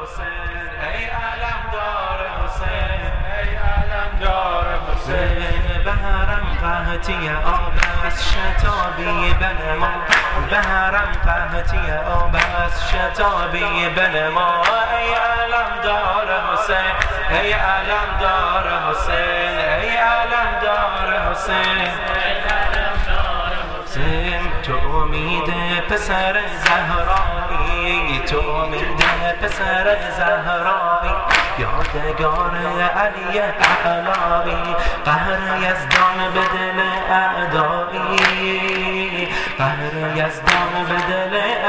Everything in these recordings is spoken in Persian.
حسین ای علمدار حسین ای علمدار حسین به حرم قحطی آب از شتابی بنما به حرم قحطی آب از شتابی بنما ای علمدار حسین ای علمدار حسین ای علمدار حسین تو امید پسر زهرایی تو امید پسر زهرایی یادگار علی اعلایی قهر یزدان به دل اعدایی قهر یزدان به دل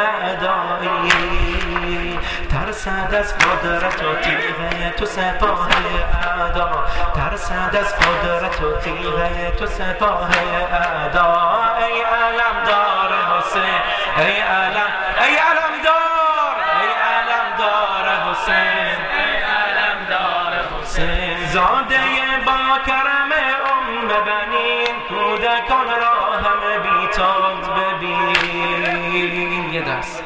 اعدایی ترسد از قدرت و تیغ تو سپاه اعدا ترسد از قدرت و تیغ تو سپاه اعدا ای علمدار حسین ای علمدار حسین ای علمدار حسین زاده با کرم بنین کودکان را همه بیتاب ببین یه دست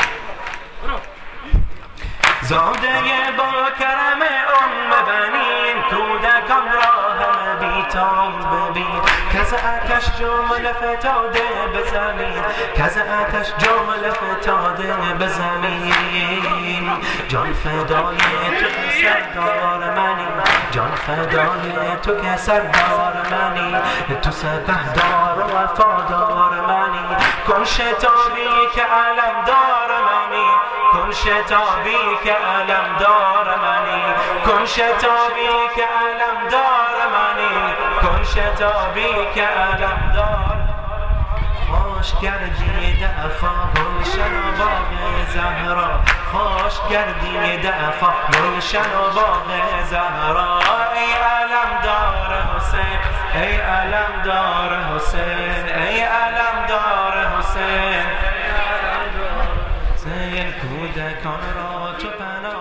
زاده با کرم بنین کودکان را همه بیتاب ببین کز آتش جمله فتاده به زمین کز آتش جمله فتاده به زمین جان فدای تو که سردار منی جان فدای تو که سردار منی تو سپهدار و وفادار منی کن شتابی که علمدار منی کن شتابی که علمدار منی کن شتابی که علمدار منی کن شتابی که علمدار خوش گردید افا گلشن و باغ زهرا خوش گردید افا گلشن و باغ زهرا ای علمدار حسین ای علمدار حسین ای علمدار حسین کودکان را تو پناه